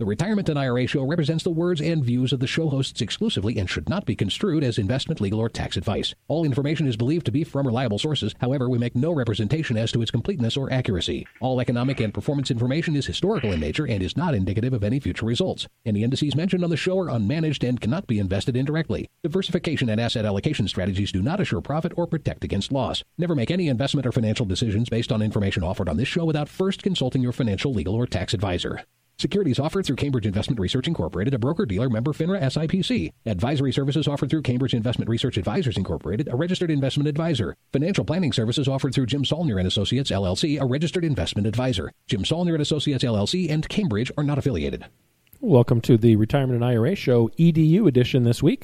The Retirement and IRA Show represents the words and views of the show hosts exclusively and should not be construed as investment, legal, or tax advice. All information is believed to be from reliable sources. However, we make no representation as to its completeness or accuracy. All economic and performance information is historical in nature and is not indicative of any future results. Any indices mentioned on the show are unmanaged and cannot be invested indirectly. Diversification and asset allocation strategies do not assure profit or protect against loss. Never make any investment or financial decisions based on information offered on this show without first consulting your financial, legal, or tax advisor. Securities offered through Cambridge Investment Research Incorporated, a broker-dealer member FINRA SIPC. Advisory services offered through Cambridge Investment Research Advisors Incorporated, a registered investment advisor. Financial planning services offered through Jim Saulnier and Associates, LLC, a registered investment advisor. Jim Saulnier and Associates, LLC, and Cambridge are not affiliated. Welcome to the Retirement and IRA Show EDU edition this week.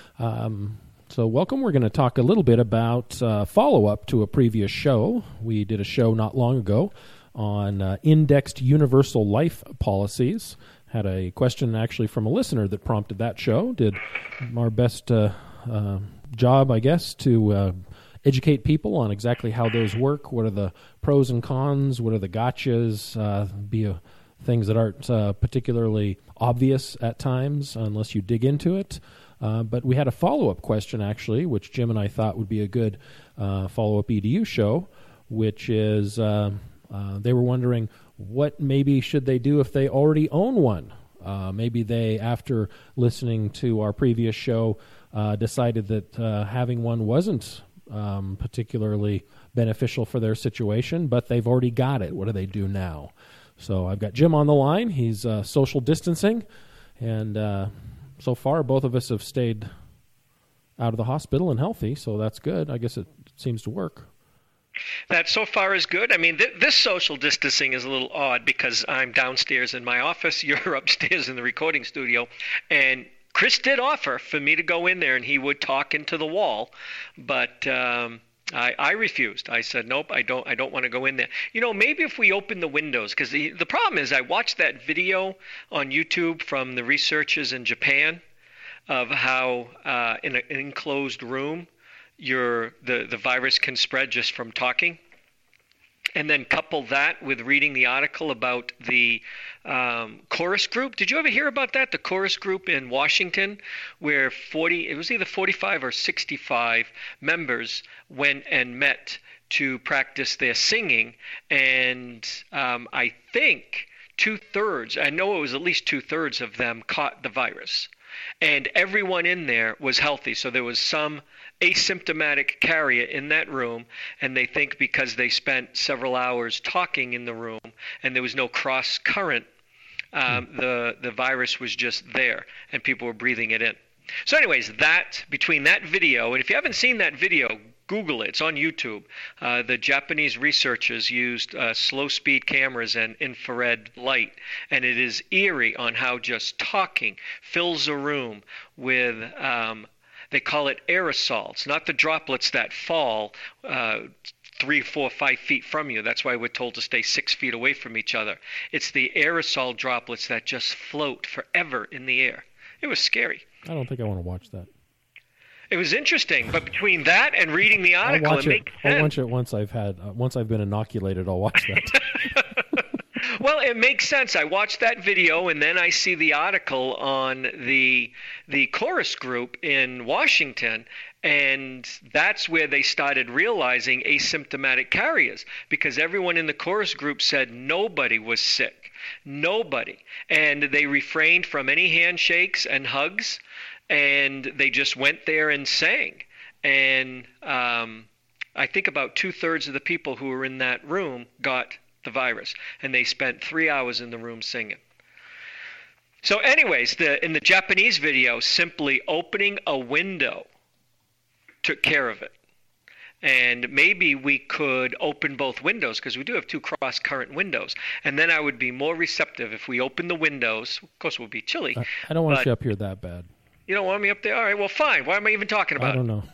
So welcome. We're going to talk a little bit about follow-up to a previous show. We did a show not long ago on indexed universal life policies. Had a question actually from a listener that prompted that show. Did our best job, I guess, to educate people on exactly how those work. What are the pros and cons? What are the gotchas? Things that aren't particularly obvious at times unless you dig into it. But we had a follow-up question, actually, which Jim and I thought would be a good follow-up EDU show, which is they were wondering what maybe should they do if they already own one. Maybe they, after listening to our previous show, decided that having one wasn't particularly beneficial for their situation, but they've already got it. What do they do now? So I've got Jim on the line. He's social distancing, and so far both of us have stayed out of the hospital and healthy, so that's good. I guess it seems to work. That so far is good. I mean, this social distancing is a little odd because I'm downstairs in my office, you're upstairs in the recording studio, and Chris did offer for me to go in there and he would talk into the wall, but I refused. I said, nope, I don't want to go in there. You know, maybe if we open the windows, because the problem is I watched that video on YouTube from the researchers in Japan of how in an enclosed room, the virus can spread just from talking, and then couple that with reading the article about the Chorus Group. Did you ever hear about that? The Chorus Group in Washington, where it was either 45 or 65 members went and met to practice their singing, and I think two-thirds, I know it was at least two-thirds of them caught the virus. And everyone in there was healthy, so there was some asymptomatic carrier in that room, and they think because they spent several hours talking in the room and there was no cross current, the virus was just there and people were breathing it in. So anyways, between that video, and if you haven't seen that video, Google it. It's on YouTube. The Japanese researchers used slow-speed cameras and infrared light, and it is eerie on how just talking fills a room with, they call it aerosols, not the droplets that fall 3, 4, 5 feet from you. That's why we're told to stay 6 feet away from each other. It's the aerosol droplets that just float forever in the air. It was scary. I don't think I want to watch that. It was interesting, but between that and reading the article, it makes sense. I'll watch it once I've been inoculated. I'll watch that. Well, it makes sense. I watched that video, and then I see the article on the Chorus Group in Washington, and that's where they started realizing asymptomatic carriers, because everyone in the Chorus Group said nobody was sick, nobody, and they refrained from any handshakes and hugs. And they just went there and sang. And I think about two-thirds of the people who were in that room got the virus. And they spent 3 hours in the room singing. So anyways, in the Japanese video, simply opening a window took care of it. And maybe we could open both windows, because we do have two cross-current windows. And then I would be more receptive if we open the windows. Of course, it would be chilly. I don't want you up here that bad. You don't want me up there? All right, well, fine. Why am I even talking about it? I don't know.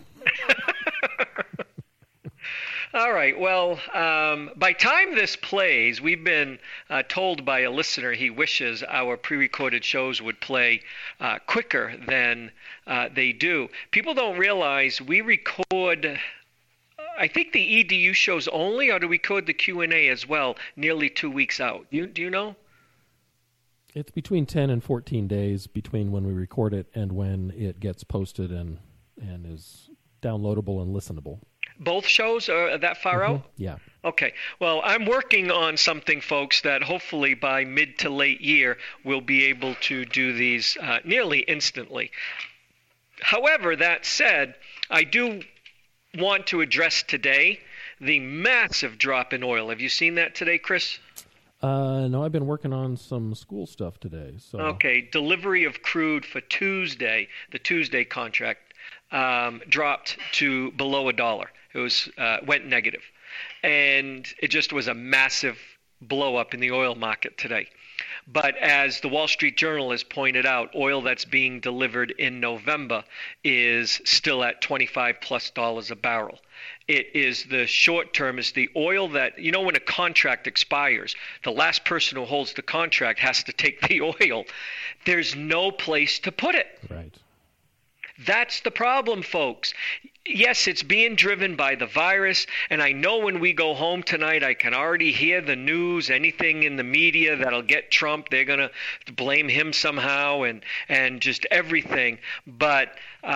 All right, well, by time this plays, we've been told by a listener he wishes our pre-recorded shows would play quicker than they do. People don't realize we record, I think, the EDU shows only, or do we record the Q&A as well, nearly 2 weeks out? Do you know? It's between 10 and 14 days between when we record it and when it gets posted and is downloadable and listenable. Both shows are that far out? Yeah. Okay. Well, I'm working on something, folks, that hopefully by mid to late year we'll be able to do these nearly instantly. However, that said, I do want to address today the massive drop in oil. Have you seen that today, Chris? No, I've been working on some school stuff today. So. Okay. Delivery of crude for Tuesday, the Tuesday contract, dropped to below $1. It was went negative, and it just was a massive blow up in the oil market today. But as the Wall Street Journal has pointed out, oil that's being delivered in November is still at $25+ a barrel. It is the short term, is the oil that, you know, when a contract expires, the last person who holds the contract has to take the oil. There's no place to put it. Right. That's the problem, folks. Yes, it's being driven by the virus, and I know when we go home tonight, I can already hear the news, anything in the media that'll get Trump, they're going to blame him somehow and just everything. But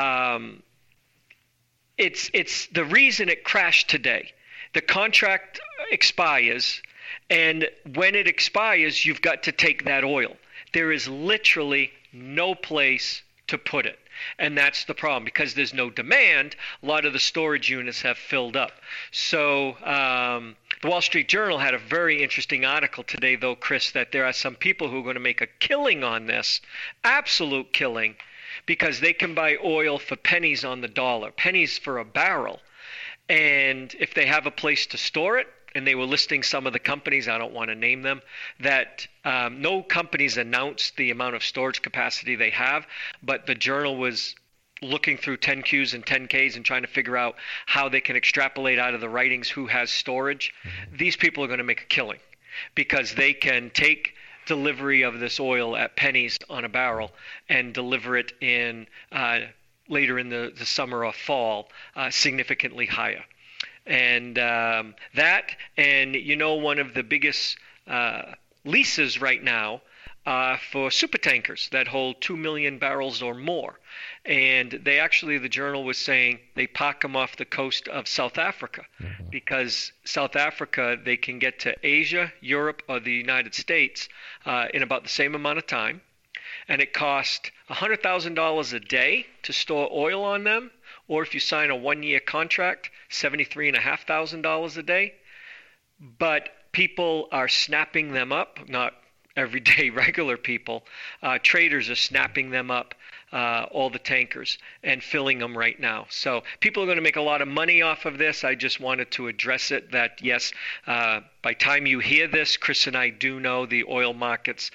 it's the reason it crashed today. The contract expires, and when it expires, you've got to take that oil. There is literally no place to put it. And that's the problem. Because there's no demand, a lot of the storage units have filled up. So the Wall Street Journal had a very interesting article today, though, Chris, that there are some people who are going to make a killing on this, absolute killing, because they can buy oil for pennies on the dollar, pennies for a barrel. And if they have a place to store it, and they were listing some of the companies, I don't want to name them, that no companies announced the amount of storage capacity they have, but the Journal was looking through 10Qs and 10Ks and trying to figure out how they can extrapolate out of the writings who has storage. These people are going to make a killing because they can take delivery of this oil at pennies on a barrel and deliver it in later in the summer or fall significantly higher. And that, and you know, one of the biggest leases right now for supertankers that hold 2 million barrels or more. And they actually, the Journal was saying, they park them off the coast of South Africa because South Africa, they can get to Asia, Europe, or the United States in about the same amount of time. And it costs $100,000 a day to store oil on them. Or if you sign a 1-year contract, $73,500 a day. But people are snapping them up, not everyday regular people. Traders are snapping them up, all the tankers, and filling them right now. So people are going to make a lot of money off of this. I just wanted to address it that, yes, by time you hear this, Chris and I do know the oil markets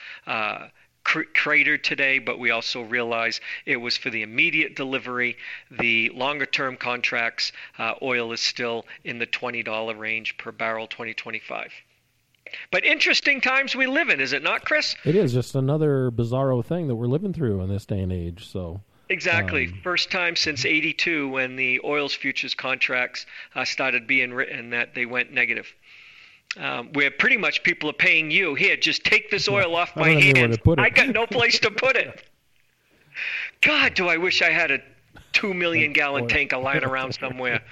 cratered today, but we also realize it was for the immediate delivery. The longer term contracts, oil is still in the $20 range per barrel, 2025. But interesting times we live in, is it not, Chris? It is just another bizarro thing that we're living through in this day and age. So exactly. First time since '82 when the oil's futures contracts started being written that they went negative. Where pretty much people are paying you, here, just take this oil off my hands. I got no place to put it. God, do I wish I had a 2 million gallon tanker lying around somewhere.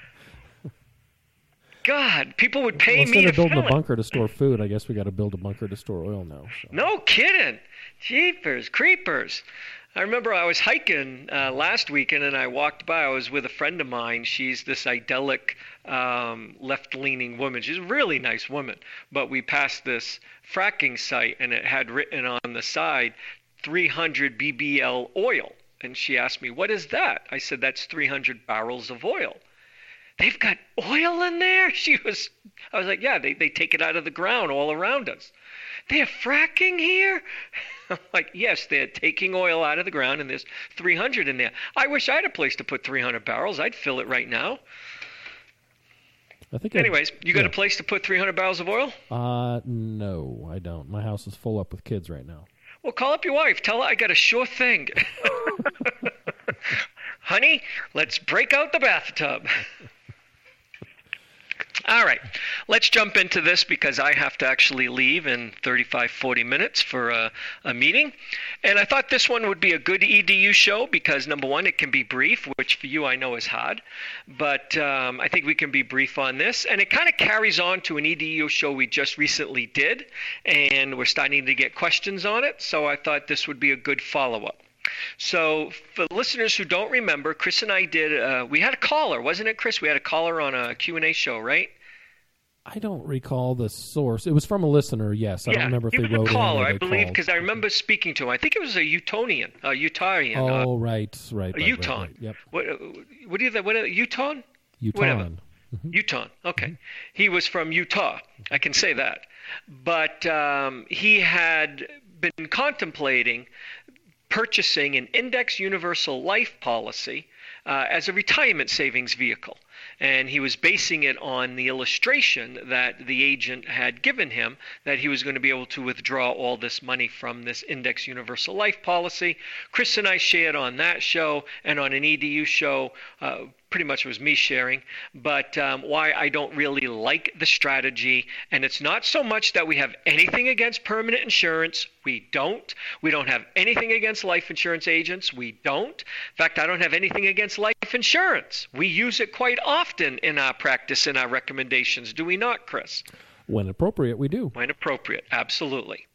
God, people would pay me to fill it. Instead of building a bunker to store food, I guess we got to build a bunker to store oil now. So. No kidding. Jeepers, creepers. I remember I was hiking last weekend and I walked by. I was with a friend of mine. She's this idyllic left-leaning woman. She's a really nice woman. But we passed this fracking site and it had written on the side 300 BBL oil. And she asked me, what is that? I said, that's 300 barrels of oil. They've got oil in there? I was like, yeah, they take it out of the ground all around us. They're fracking here? I'm like, yes, they're taking oil out of the ground and there's 300 in there. I wish I had a place to put 300 barrels. I'd fill it right now. Anyways, you got a place to put 300 barrels of oil? No, I don't. My house is full up with kids right now. Well, call up your wife. Tell her I got a sure thing. Honey, let's break out the bathtub. All right, let's jump into this because I have to actually leave in 35, 40 minutes for a meeting. And I thought this one would be a good EDU show because, number one, it can be brief, which for you I know is hard. But I think we can be brief on this. And it kind of carries on to an EDU show we just recently did. And we're starting to get questions on it. So I thought this would be a good follow-up. So for listeners who don't remember, Chris and I did, we had a caller, wasn't it, Chris? We had a caller on a Q&A show, right? I don't recall the source. It was from a listener, yes. I don't remember if they wrote it. He was a caller, I believe, because I remember speaking to him. I think it was a Utonian, a Utarian. Oh, right. A Uton. Right. Yep. What do you think? Uton? Uton. Mm-hmm. Uton, okay. Mm-hmm. He was from Utah. I can say that. But he had been contemplating purchasing an Index Universal Life policy as a retirement savings vehicle. And he was basing it on the illustration that the agent had given him that he was going to be able to withdraw all this money from this Index Universal Life policy. Chris and I shared on that show, and on an EDU show, pretty much was me sharing, but why I don't really like the strategy. And it's not so much that we have anything against permanent insurance. We don't. We don't have anything against life insurance agents. We don't. In fact, I don't have anything against life insurance. We use it quite often in our practice, in our recommendations. Do we not, Chris? When appropriate, we do. When appropriate, absolutely.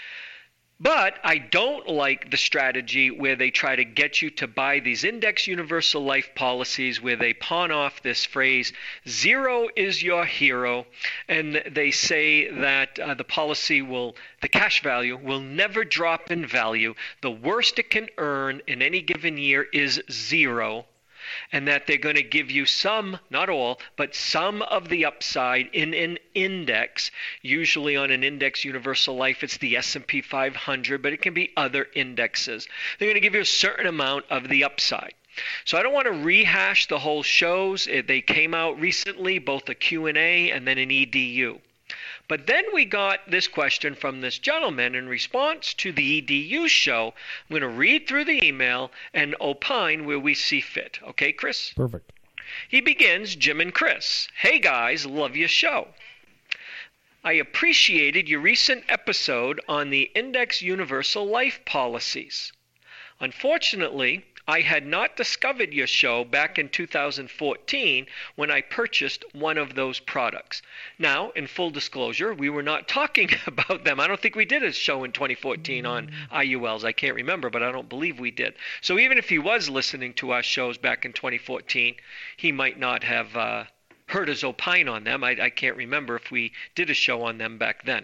But I don't like the strategy where they try to get you to buy these Index Universal Life policies where they pawn off this phrase, zero is your hero, and they say that the cash value will never drop in value. The worst it can earn in any given year is zero. And that they're going to give you some, not all, but some of the upside in an index. Usually on an Index Universal Life, it's the S&P 500, but it can be other indexes. They're going to give you a certain amount of the upside. So I don't want to rehash the whole shows. They came out recently, both a Q&A and then an EDU. But then we got this question from this gentleman in response to the EDU show. I'm going to read through the email and opine where we see fit. Okay, Chris? Perfect. He begins, Jim and Chris. Hey, guys, love your show. I appreciated your recent episode on the Index Universal Life policies. Unfortunately, I had not discovered your show back in 2014 when I purchased one of those products. Now, in full disclosure, we were not talking about them. I don't think we did a show in 2014 on IULs. I can't remember, but I don't believe we did. So even if he was listening to our shows back in 2014, he might not have heard us opine on them. I can't remember if we did a show on them back then.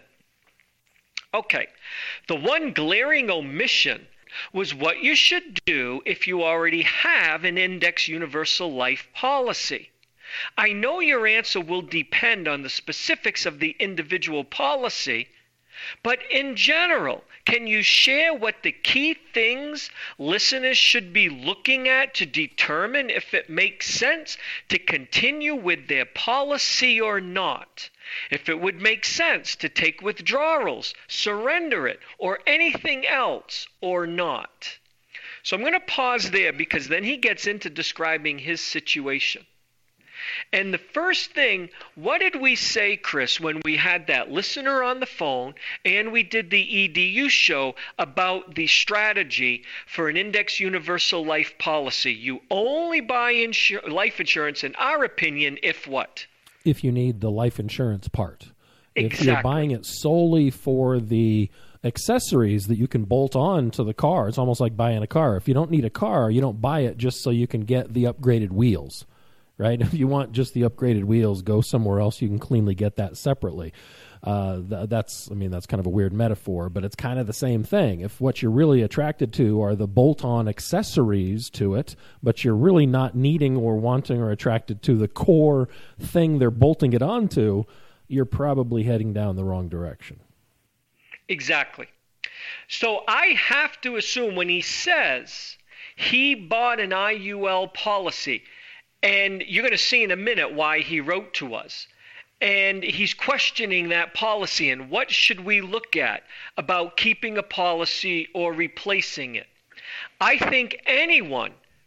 Okay, the one glaring omission was what you should do if you already have an Index Universal Life policy. I know your answer will depend on the specifics of the individual policy, but in general, can you share what the key things listeners should be looking at to determine if it makes sense to continue with their policy or not? If it would make sense to take withdrawals, surrender it, or anything else or not. So I'm going to pause there because then he gets into describing his situation. And the first thing, what did we say, Chris, when we had that listener on the phone and we did the EDU show about the strategy for an Index Universal Life policy? You only buy life insurance, in our opinion, if what? If you need the life insurance part. Exactly. If you're buying it solely for the accessories that you can bolt on to the car, it's almost like buying a car. If you don't need a car, you don't buy it just so you can get the upgraded wheels, right? If you want just the upgraded wheels, go somewhere else. You can cleanly get that separately. That's kind of a weird metaphor, but it's kind of the same thing. If what you're really attracted to are the bolt-on accessories to it, but you're really not needing or wanting or attracted to the core thing they're bolting it onto, you're probably heading down the wrong direction. Exactly. So I have to assume when he says he bought an IUL policy, and you're going to see in a minute why he wrote to us, and he's questioning that policy and what should we look at about keeping a policy or replacing it. I think anyone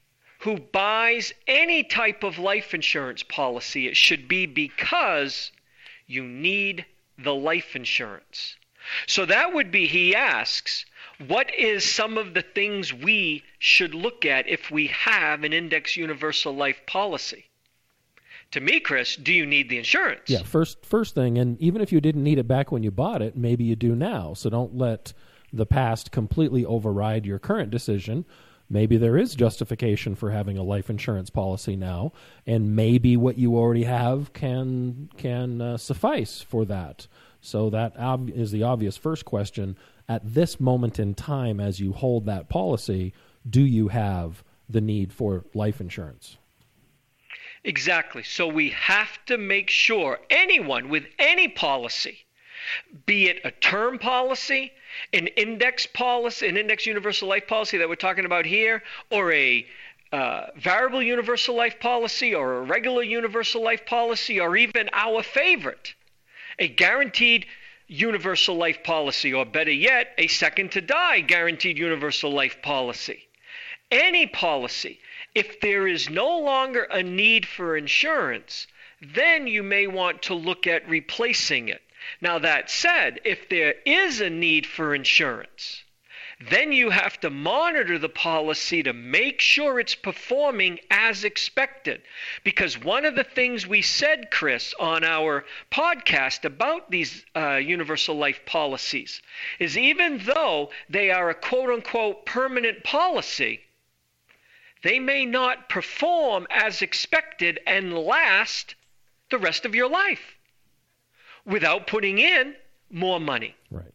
who buys any type of life insurance policy, it should be because you need the life insurance. So that would be, he asks, what is some of the things we should look at if we have an index universal life policy? To me, Chris, do you need the insurance? Yeah, first thing, and even if you didn't need it back when you bought it, maybe you do now. So don't let the past completely override your current decision. Maybe there is justification for having a life insurance policy now, and maybe what you already have can suffice for that. So that is the obvious first question. At this moment in time, as you hold that policy, do you have the need for life insurance? Exactly. So we have to make sure anyone with any policy, be it a term policy, an index policy, an index universal life policy that we're talking about here, or a variable universal life policy, or a regular universal life policy, or even our favorite, a guaranteed universal life policy, or better yet, a second to die guaranteed universal life policy. Any policy, if there is no longer a need for insurance, then you may want to look at replacing it. Now that said, if there is a need for insurance, then you have to monitor the policy to make sure it's performing as expected. Because one of the things we said, Chris, on our podcast about these universal life policies is even though they are a quote-unquote permanent policy, they may not perform as expected and last the rest of your life without putting in more money. Right.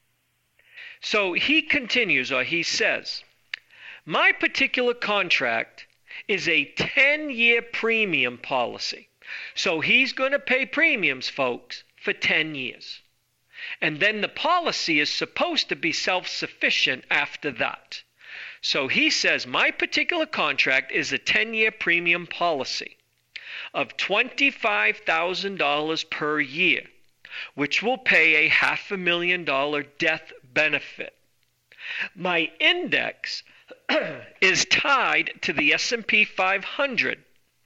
So he continues, or he says, my particular contract is a 10-year premium policy. So he's going to pay premiums, folks, for 10 years. And then the policy is supposed to be self-sufficient after that. So he says, my particular contract is a 10-year premium policy of $25,000 per year, which will pay a $500,000 death benefit. My index is tied to the S&P 500.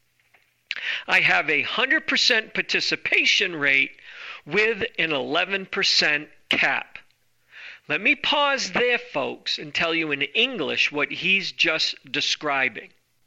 I have a 100% participation rate with an 11% cap. Let me pause there, folks, and tell you in English what he's just describing.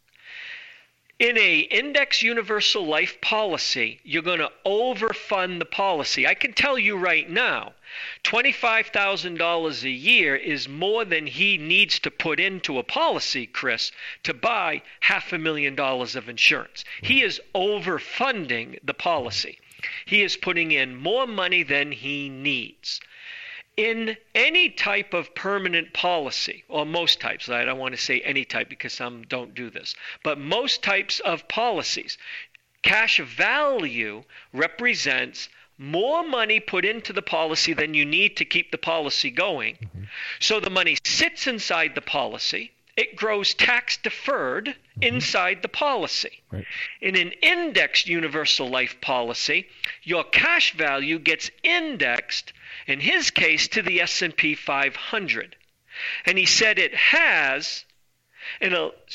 In a index universal life policy, you're going to overfund the policy. I can tell you right now, $25,000 a year is more than he needs to put into a policy, Chris, to buy $500,000 of insurance. He is overfunding the policy. He is putting in more money than he needs. In any type of permanent policy, or most types, I don't want to say any type because some don't do this, but most types of policies, cash value represents more money put into the policy than you need to keep the policy going. Mm-hmm. So the money sits inside the policy. It grows tax deferred inside the policy. Right. In an indexed universal life policy, your cash value gets indexed, in his case, to the S&P 500. And he said it has a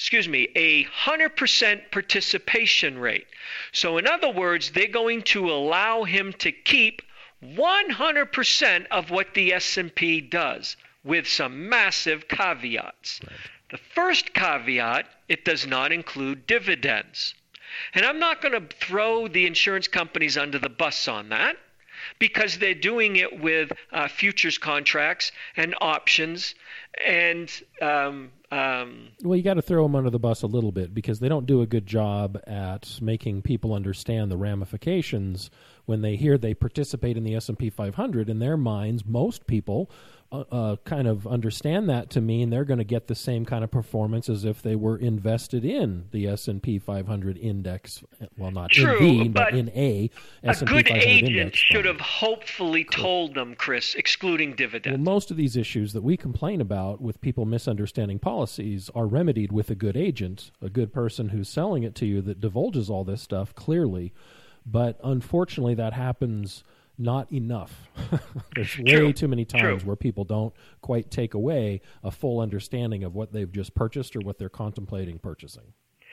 100% participation rate. So in other words, they're going to allow him to keep 100% of what the S&P does, with some massive caveats. Right. The first caveat, it does not include dividends. And I'm not going to throw the insurance companies under the bus on that, because they're doing it with futures contracts and options. And well, you got to throw them under the bus a little bit, because they don't do a good job at making people understand the ramifications. When they hear they participate in the S&P 500, in their minds, most people kind of understand that to mean they're going to get the same kind of performance as if they were invested in the S&P 500 index. Well, not true, in the, but in a S&P 500 index. A good agent should have hopefully told them, Chris, excluding dividends. Well, most of these issues that we complain about with people misunderstanding policies are remedied with a good agent, a good person who's selling it to you that divulges all this stuff clearly. But unfortunately, that happens not enough. There's way too many times where people don't quite take away a full understanding of what they've just purchased or what they're contemplating purchasing.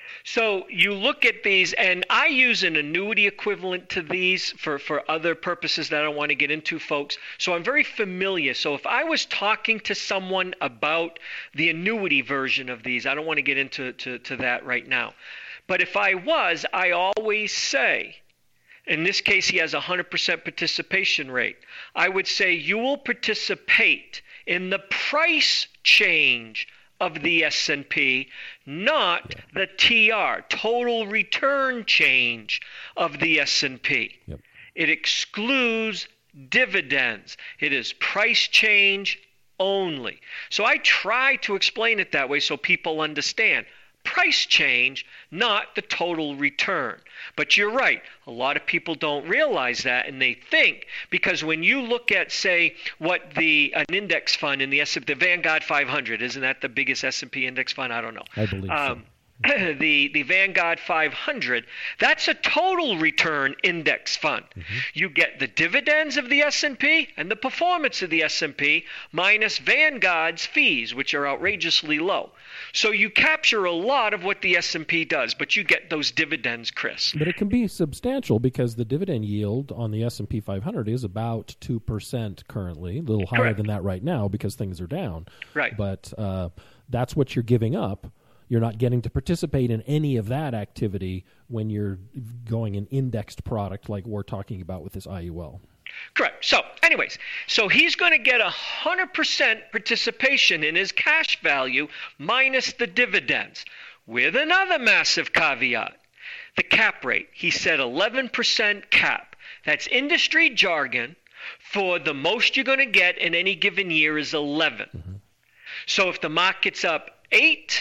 So you look at these, and I use an annuity equivalent to these for other purposes that I don't want to get into, folks. So I'm very familiar. So if I was talking to someone about the annuity version of these, I don't want to get into to that right now. But if I was, I always say, in this case, he has a 100% participation rate. I would say you will participate in the price change of the S&P, not the TR, total return change of the S&P. Yep. It excludes dividends. It is price change only. So I try to explain it that way so people understand. Price change, not the total return. But you're right. A lot of people don't realize that, and they think, because when you look at, say, what an index fund in the Vanguard 500, isn't that the biggest S&P index fund? I don't know. I believe so. The Vanguard 500, that's a total return index fund. Mm-hmm. You get the dividends of the S&P and the performance of the S&P minus Vanguard's fees, which are outrageously low. So you capture a lot of what the S&P does, but you get those dividends, Chris. But it can be substantial because the dividend yield on the S&P 500 is about 2% currently, a little higher Correct. than that right now because things are down. Right. But that's what you're giving up. You're not getting to participate in any of that activity when you're going an indexed product like we're talking about with this IUL. Correct. So anyways, so he's going to get 100% participation in his cash value minus the dividends with another massive caveat. The cap rate. He said 11% cap. That's industry jargon for the most you're going to get in any given year is 11. Mm-hmm. So if the market's up 8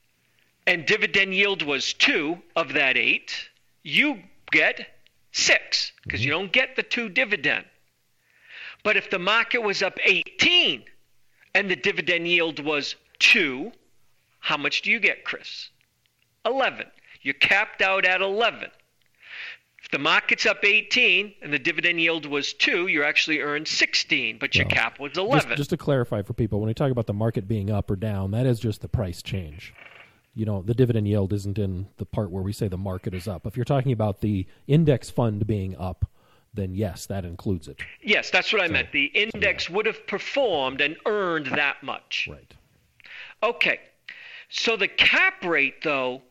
and dividend yield was 2 of that 8, you get 6 because you don't get the 2 dividend. But if the market was up 18 and the dividend yield was 2, how much do you get, Chris? 11. You're capped out at 11. If the market's up 18 and the dividend yield was 2, you actually earned 16, but your cap was 11. Just to clarify for people, when we talk about the market being up or down, that is just the price change. You know, the dividend yield isn't in the part where we say the market is up. If you're talking about the index fund being up, then yes, that includes it. Yes, that's what I meant. The index would have performed and earned that much. Right. Okay. So the cap rate, though,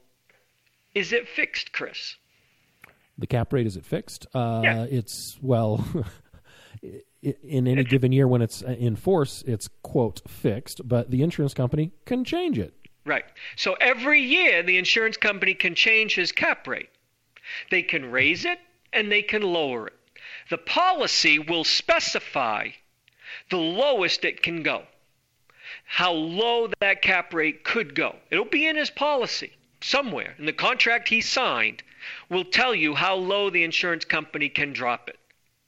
is it fixed, Chris? The cap rate, is it fixed? Yeah. It's, well, in any given year when it's in force, it's, quote, fixed, but the insurance company can change it. Right. So every year, the insurance company can change his cap rate. They can raise it and they can lower it. The policy will specify the lowest it can go, how low that cap rate could go. It'll be in his policy somewhere. In the contract he signed will tell you how low the insurance company can drop it.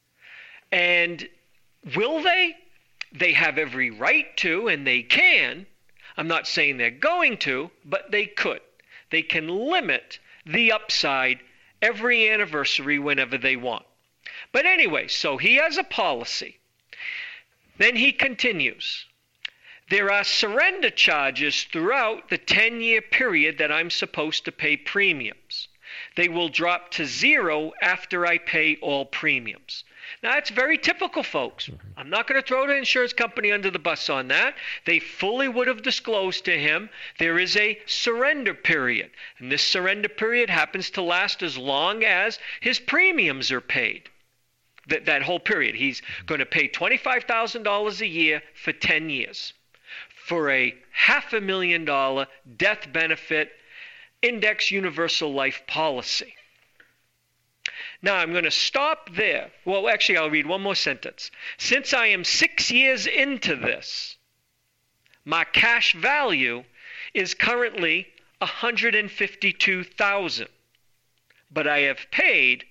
And will they? They have every right to, and they can. I'm not saying they're going to, but they could. They can limit the upside every anniversary whenever they want. But anyway, so he has a policy. Then he continues. There are surrender charges throughout the 10-year period that I'm supposed to pay premiums. They will drop to 0 after I pay all premiums. Now, that's very typical, folks. I'm not going to throw the insurance company under the bus on that. They fully would have disclosed to him there is a surrender period. And this surrender period happens to last as long as his premiums are paid. That whole period. He's going to pay $25,000 a year for 10 years for a $500,000 death benefit index universal life policy. Now, I'm going to stop there. Well, actually, I'll read one more sentence. Since I am 6 years into this, my cash value is currently $152,000, but I have paid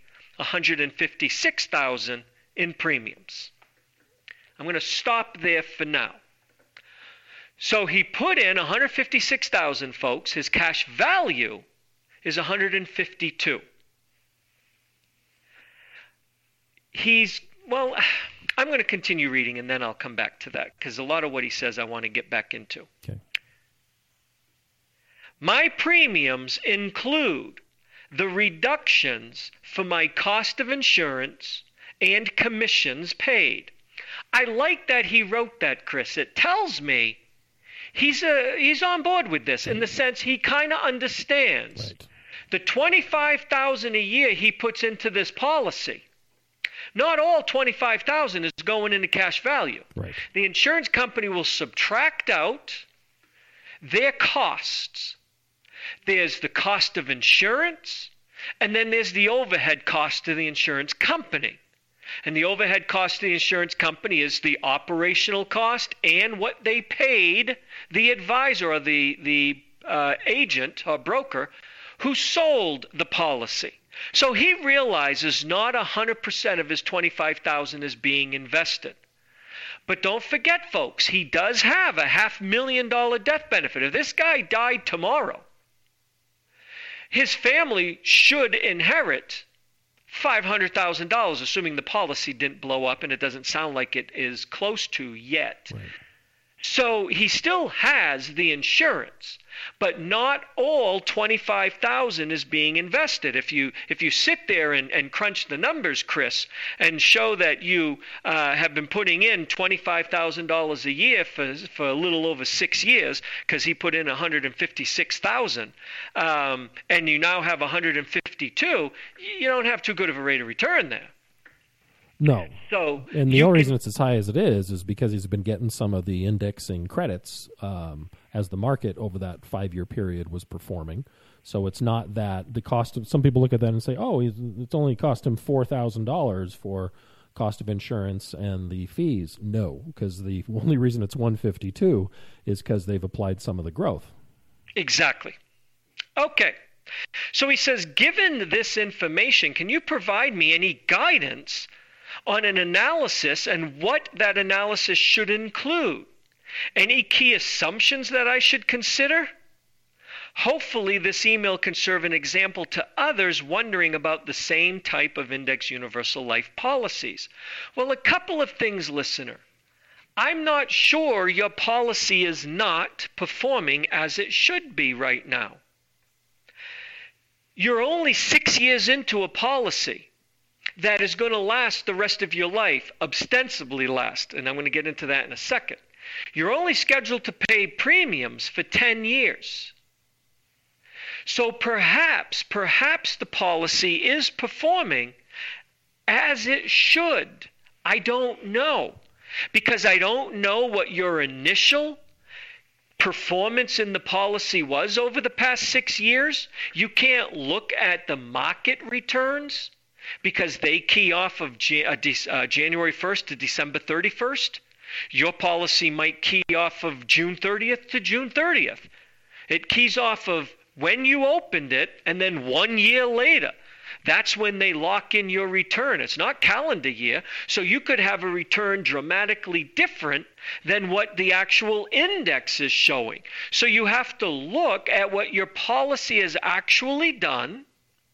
$156,000 in premiums. I'm going to stop there for now. So he put in $156,000, folks. His cash value is $152,000. I'm going to continue reading and then I'll come back to that because a lot of what he says I want to get back into. Okay. My premiums include the reductions for my cost of insurance and commissions paid. I like that he wrote that, Chris. It tells me he's on board with this in the sense he kind of understands. Right. The $25,000 a year he puts into this policy, not all $25,000 is going into cash value. Right. The insurance company will subtract out their costs. There's the cost of insurance, and then there's the overhead cost to the insurance company. And the overhead cost to the insurance company is the operational cost and what they paid the advisor or the agent or broker who sold the policy. So he realizes not 100% of his $25,000 is being invested. But don't forget, folks, he does have a $500,000 death benefit. If this guy died tomorrow, his family should inherit $500,000, assuming the policy didn't blow up, and it doesn't sound like it is close to yet. Right. So he still has the insurance, but not all $25,000 is being invested. If you sit there and crunch the numbers, Chris, and show that you have been putting in $25,000 a year for a little over 6 years, because he put in $156,000, and you now have $152,000, you don't have too good of a rate of return there. No. So, and the only reason it's as high as it is because he's been getting some of the indexing credits as the market over that 5-year period was performing. So it's not that the cost of, some people look at that and say, oh, it's only cost him $4,000 for cost of insurance and the fees. No, because the only reason it's $152 is because they've applied some of the growth. Exactly. Okay. So he says, given this information, can you provide me any guidance on an analysis and what that analysis should include? Any key assumptions that I should consider? Hopefully this email can serve an example to others wondering about the same type of index universal life policies. Well, a couple of things, listener. I'm not sure your policy is not performing as it should be right now. You're only 6 years into a policy that is going to last the rest of your life, ostensibly last, and I'm going to get into that in a second. You're only scheduled to pay premiums for 10 years. So perhaps the policy is performing as it should. I don't know, because I don't know what your initial performance in the policy was over the past 6 years. You can't look at the market returns, because they key off of January 1st to December 31st. Your policy might key off of June 30th to June 30th. It keys off of when you opened it, and then 1 year later. That's when they lock in your return. It's not calendar year, so you could have a return dramatically different than what the actual index is showing. So you have to look at what your policy has actually done,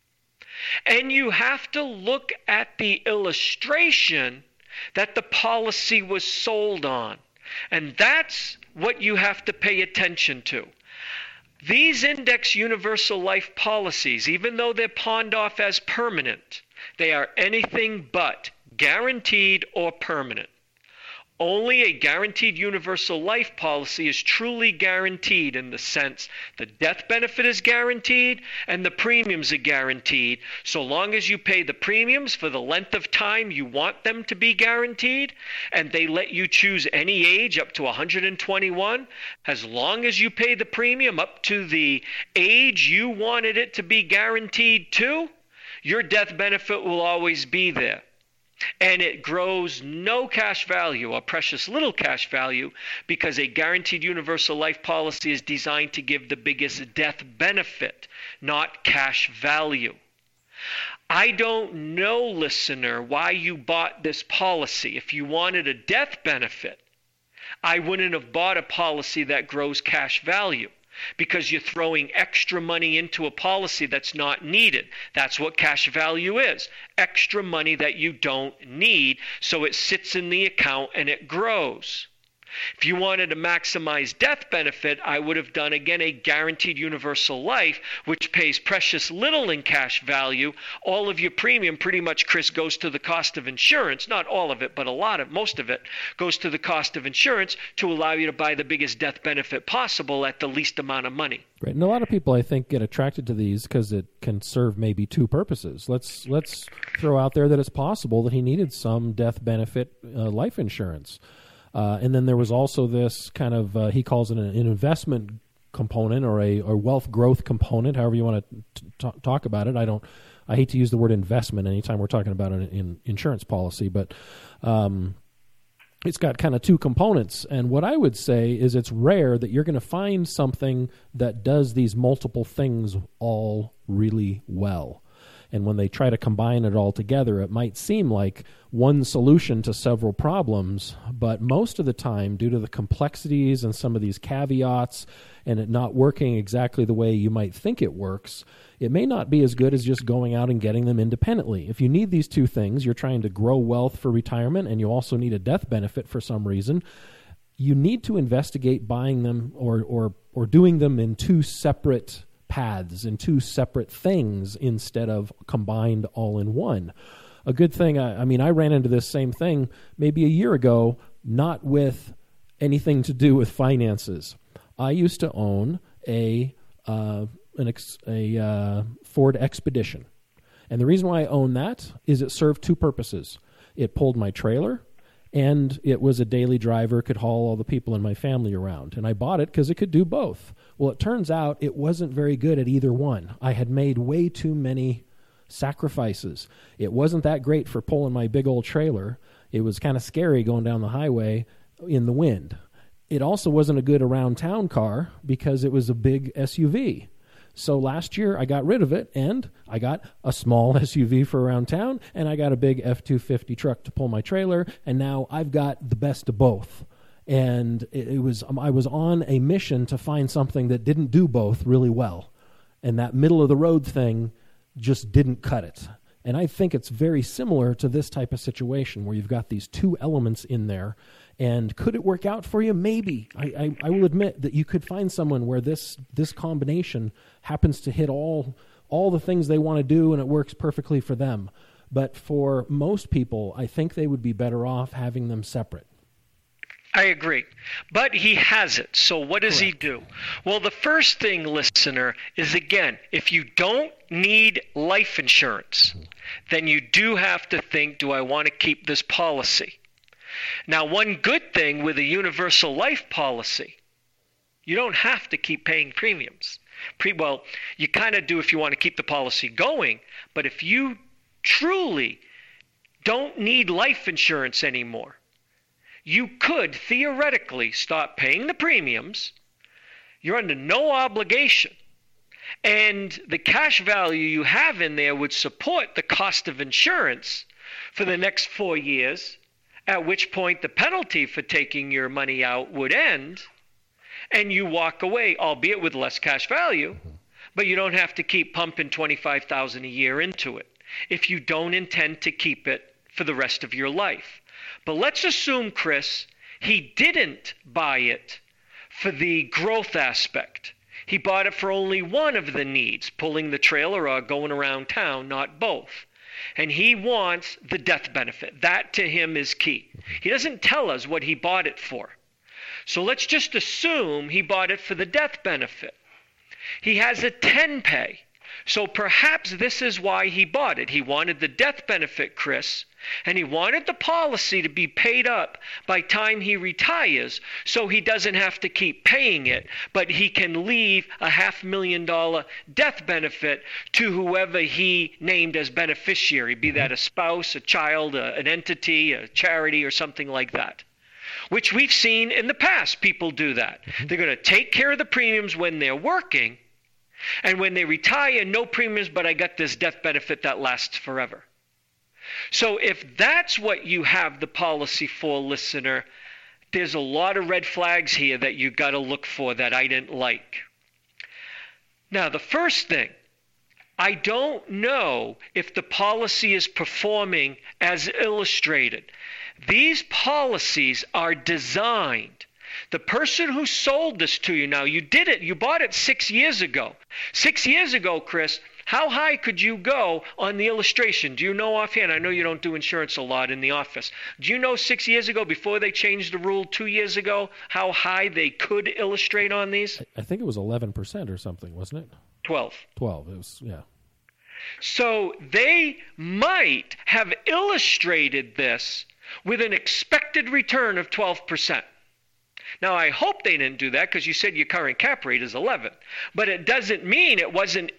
and you have to look at the illustration that the policy was sold on. And that's what you have to pay attention to. These index universal life policies, even though they're pawned off as permanent, they are anything but guaranteed or permanent. Only a guaranteed universal life policy is truly guaranteed in the sense the death benefit is guaranteed and the premiums are guaranteed, so long as you pay the premiums for the length of time you want them to be guaranteed, and they let you choose any age up to 121. As long as you pay the premium up to the age you wanted it to be guaranteed to, your death benefit will always be there. And it grows no cash value or precious little cash value, because a guaranteed universal life policy is designed to give the biggest death benefit, not cash value. I don't know, listener, why you bought this policy. If you wanted a death benefit, I wouldn't have bought a policy that grows cash value, because you're throwing extra money into a policy that's not needed. That's what cash value is. Extra money that you don't need, so it sits in the account and it grows. If you wanted to maximize death benefit, I would have done, again, a guaranteed universal life, which pays precious little in cash value. All of your premium pretty much, Chris, goes to the cost of insurance. Not all of it, but most of it goes to the cost of insurance to allow you to buy the biggest death benefit possible at the least amount of money. Right, and a lot of people, I think, get attracted to these because it can serve maybe two purposes. Let's throw out there that it's possible that he needed some death benefit life insurance. And then there was also this kind of, he calls it an investment component or a wealth growth component, however you want to talk about it. I hate to use the word investment anytime we're talking about an insurance policy, but it's got kind of two components. And what I would say is it's rare that you're going to find something that does these multiple things all really well. And when they try to combine it all together, it might seem like one solution to several problems, but most of the time, due to the complexities and some of these caveats and it not working exactly the way you might think it works, it may not be as good as just going out and getting them independently. If you need these two things, you're trying to grow wealth for retirement and you also need a death benefit for some reason, you need to investigate buying them or doing them in two separate paths, in two separate things instead of combined all in one. A good thing, I ran into this same thing maybe a year ago, not with anything to do with finances. I used to own a Ford Expedition. And the reason why I own that is it served two purposes. It pulled my trailer, and it was a daily driver, could haul all the people in my family around. And I bought it because it could do both. Well, it turns out it wasn't very good at either one. I had made way too many sacrifices. It wasn't that great for pulling my big old trailer. It was kind of scary going down the highway in the wind. It also wasn't a good around-town car because it was a big SUV. So last year I got rid of it, and I got a small SUV for around town, and I got a big F-250 truck to pull my trailer, and now I've got the best of both. And I was on a mission to find something that didn't do both really well. And that middle-of-the-road thing just didn't cut it. And I think it's very similar to this type of situation where you've got these two elements in there. And could it work out for you? Maybe. I will admit that you could find someone where this combination happens to hit all the things they want to do and it works perfectly for them. But for most people, I think they would be better off having them separate. I agree. But he has it. So what does he do? Well, the first thing, listener, is, again, if you don't need life insurance, then you do have to think, do I want to keep this policy? Now, one good thing with a universal life policy, you don't have to keep paying premiums. Well, you kind of do if you want to keep the policy going, but if you truly don't need life insurance anymore, you could theoretically stop paying the premiums. You're under no obligation. And the cash value you have in there would support the cost of insurance for the next 4 years, at which point the penalty for taking your money out would end, and you walk away, albeit with less cash value, but you don't have to keep pumping $25,000 a year into it if you don't intend to keep it for the rest of your life. But let's assume, Chris, he didn't buy it for the growth aspect. He bought it for only one of the needs, pulling the trailer or going around town, not both. And he wants the death benefit. That to him is key. He doesn't tell us what he bought it for. So let's just assume he bought it for the death benefit. He has a 10-pay. So perhaps this is why he bought it. He wanted the death benefit, Chris, and he wanted the policy to be paid up by time he retires so he doesn't have to keep paying it, but he can leave a $500,000 death benefit to whoever he named as beneficiary, be that a spouse, a child, an entity, a charity, or something like that, which we've seen in the past people do that. They're going to take care of the premiums when they're working, and when they retire, no premiums, but I got this death benefit that lasts forever. So if that's what you have the policy for, listener, there's a lot of red flags here that you got to look for that I didn't like. Now, the first thing, I don't know if the policy is performing as illustrated. These policies are designed. The person who sold this to you, now you bought it 6 years ago. 6 years ago, Chris, how high could you go on the illustration? Do you know offhand? I know you don't do insurance a lot in the office. Do you know 6 years ago, before they changed the rule 2 years ago, how high they could illustrate on these? I think it was 11% or something, wasn't it? 12. 12, it was, yeah. So they might have illustrated this with an expected return of 12%. Now, I hope they didn't do that because you said your current cap rate is 11. But it doesn't mean it wasn't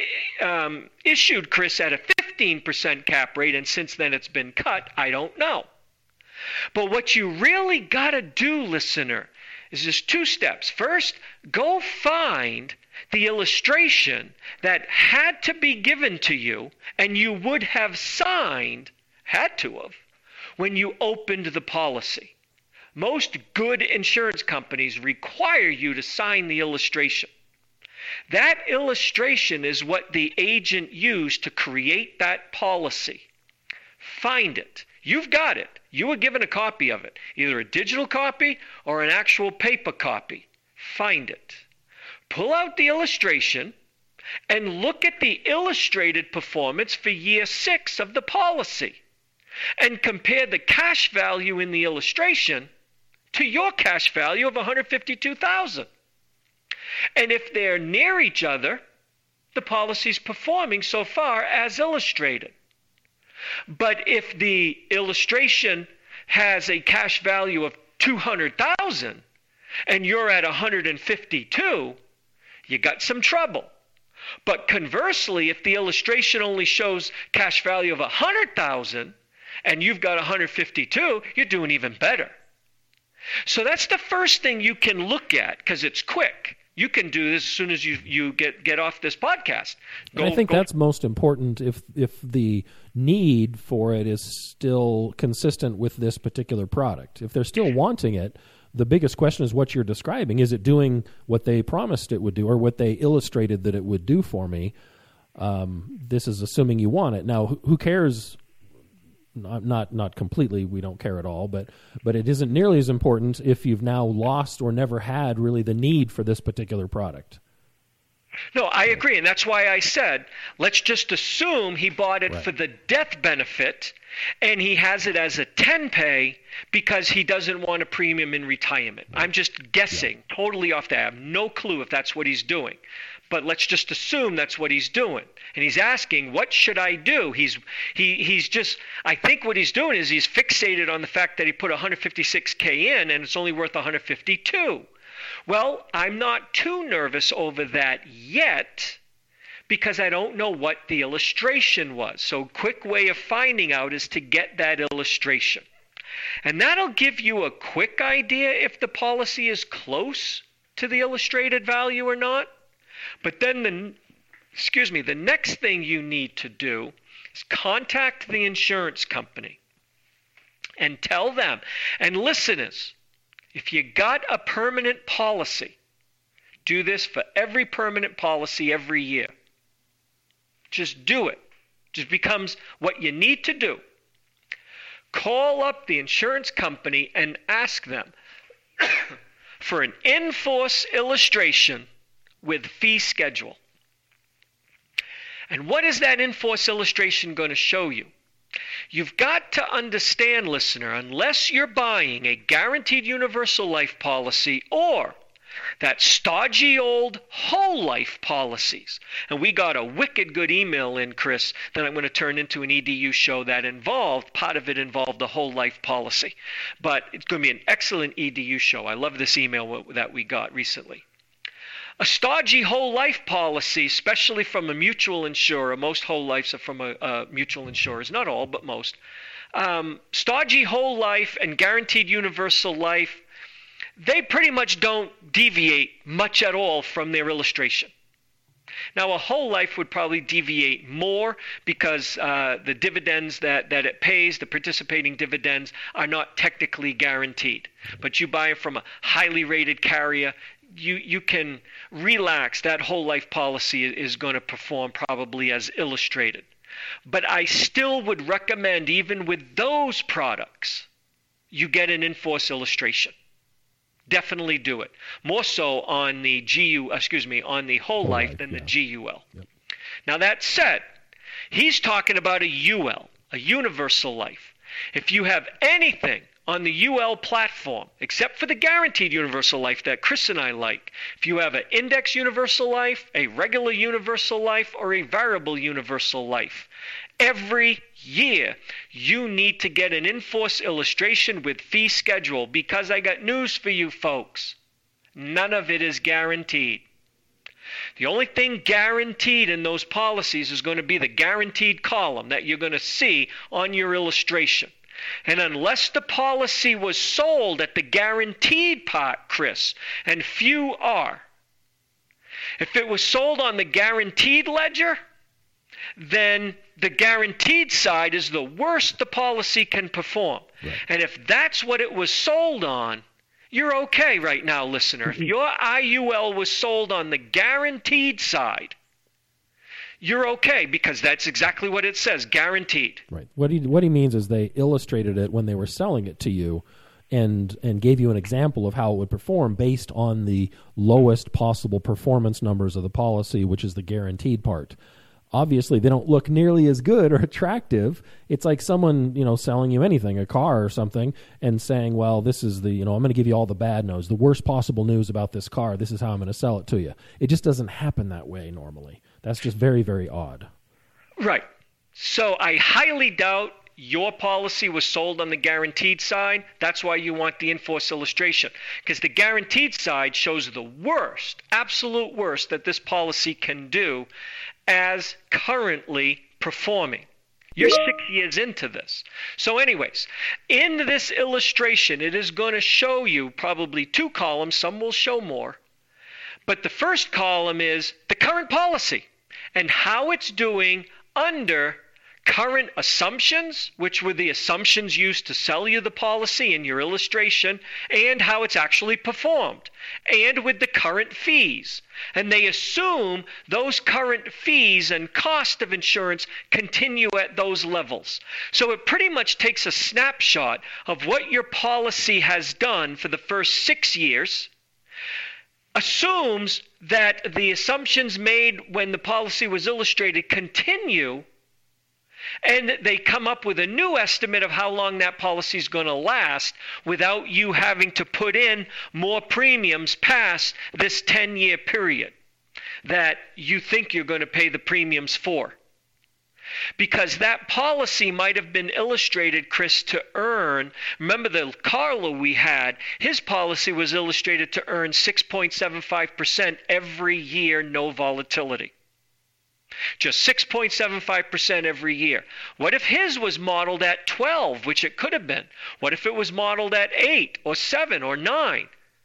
issued, Chris, at a 15% cap rate, and since then it's been cut. I don't know. But what you really got to do, listener, is just 2 steps. First, go find the illustration that had to be given to you and you would have signed, had to have, when you opened the policy. Most good insurance companies require you to sign the illustration. That illustration is what the agent used to create that policy. Find it. You've got it. You were given a copy of it, either a digital copy or an actual paper copy. Find it. Pull out the illustration and look at the illustrated performance for year 6 of the policy and compare the cash value in the illustration to your cash value of $152,000. And if they're near each other, the policy's performing so far as illustrated. But if the illustration has a cash value of $200,000 and you're at $152,000, you got some trouble. But conversely, if the illustration only shows cash value of $100,000 and you've got $152,000, you're doing even better. So that's the first thing you can look at because it's quick. You can do this as soon as you get off this podcast. I think that's most important if the need for it is still consistent with this particular product. If they're still wanting it, the biggest question is what you're describing. Is it doing what they promised it would do or what they illustrated that it would do for me? This is assuming you want it. Now, who cares? Not completely, we don't care at all, but it isn't nearly as important if you've now lost or never had really the need for this particular product. No, I agree, and that's why I said let's just assume he bought it for the death benefit and he has it as a 10-pay because he doesn't want a premium in retirement. Right. I'm just guessing, totally off that. I have no clue if that's what he's doing. But let's just assume that's what he's doing. And he's asking, what should I do? He's just, I think what he's doing is he's fixated on the fact that he put $156K in and it's only worth $152. Well, I'm not too nervous over that yet because I don't know what the illustration was. So a quick way of finding out is to get that illustration. And that'll give you a quick idea if the policy is close to the illustrated value or not. But then the next thing you need to do is contact the insurance company and tell them, and listeners, if you got a permanent policy, do this for every permanent policy every year. Just do it. Just becomes what you need to do. Call up the insurance company and ask them for an in-force illustration with fee schedule. And what is that in-force illustration going to show you? You've got to understand, listener, unless you're buying a guaranteed universal life policy or that stodgy old whole life policies. And we got a wicked good email in, Chris, that I'm going to turn into an EDU show that part of it involved the whole life policy. But it's going to be an excellent EDU show. I love this email that we got recently. A stodgy whole life policy, especially from a mutual insurer, most whole lives are from a mutual insurers, not all, but most. Stodgy whole life and guaranteed universal life, they pretty much don't deviate much at all from their illustration. Now, a whole life would probably deviate more because the dividends that it pays, the participating dividends, are not technically guaranteed. But you buy it from a highly rated carrier, you can relax. That whole life policy is going to perform probably as illustrated. But I still would recommend, even with those products, you get an in-force illustration. Definitely do it. More so on the on the whole life than the GUL. Yep. Now that said, he's talking about a UL, a universal life. If you have anything on the UL platform, except for the guaranteed universal life that Chris and I like, if you have an index universal life, a regular universal life, or a variable universal life, every year you need to get an in-force illustration with fee schedule, because I got news for you folks. None of it is guaranteed. The only thing guaranteed in those policies is going to be the guaranteed column that you're going to see on your illustration. And unless the policy was sold at the guaranteed part, Chris, and few are, if it was sold on the guaranteed ledger, then the guaranteed side is the worst the policy can perform. Right. And if that's what it was sold on, you're okay right now, listener. If your IUL was sold on the guaranteed side, you're okay, because that's exactly what it says, guaranteed. Right. What he means is they illustrated it when they were selling it to you, and gave you an example of how it would perform based on the lowest possible performance numbers of the policy, which is the guaranteed part. Obviously, they don't look nearly as good or attractive. It's like someone, selling you anything, a car or something, and saying, well, this is I'm going to give you all the bad news, the worst possible news about this car. This is how I'm going to sell it to you. It just doesn't happen that way normally. That's just very, very odd. Right. So I highly doubt your policy was sold on the guaranteed side. That's why you want the in-force illustration, because the guaranteed side shows the worst, absolute worst that this policy can do as currently performing. You're 6 years into this. So anyways, in this illustration, it is going to show you probably 2 columns. Some will show more. But the first column is the current policy and how it's doing under current assumptions, which were the assumptions used to sell you the policy in your illustration, and how it's actually performed, and with the current fees. And they assume those current fees and cost of insurance continue at those levels. So it pretty much takes a snapshot of what your policy has done for the first 6 years, assumes that the assumptions made when the policy was illustrated continue, and they come up with a new estimate of how long that policy is going to last without you having to put in more premiums past this 10-year period that you think you're going to pay the premiums for. Because that policy might have been illustrated, Chris, to earn, remember the Carlo we had, his policy was illustrated to earn 6.75% every year, no volatility. Just 6.75% every year. What if his was modeled at 12, which it could have been? What if it was modeled at 8 or 7 or 9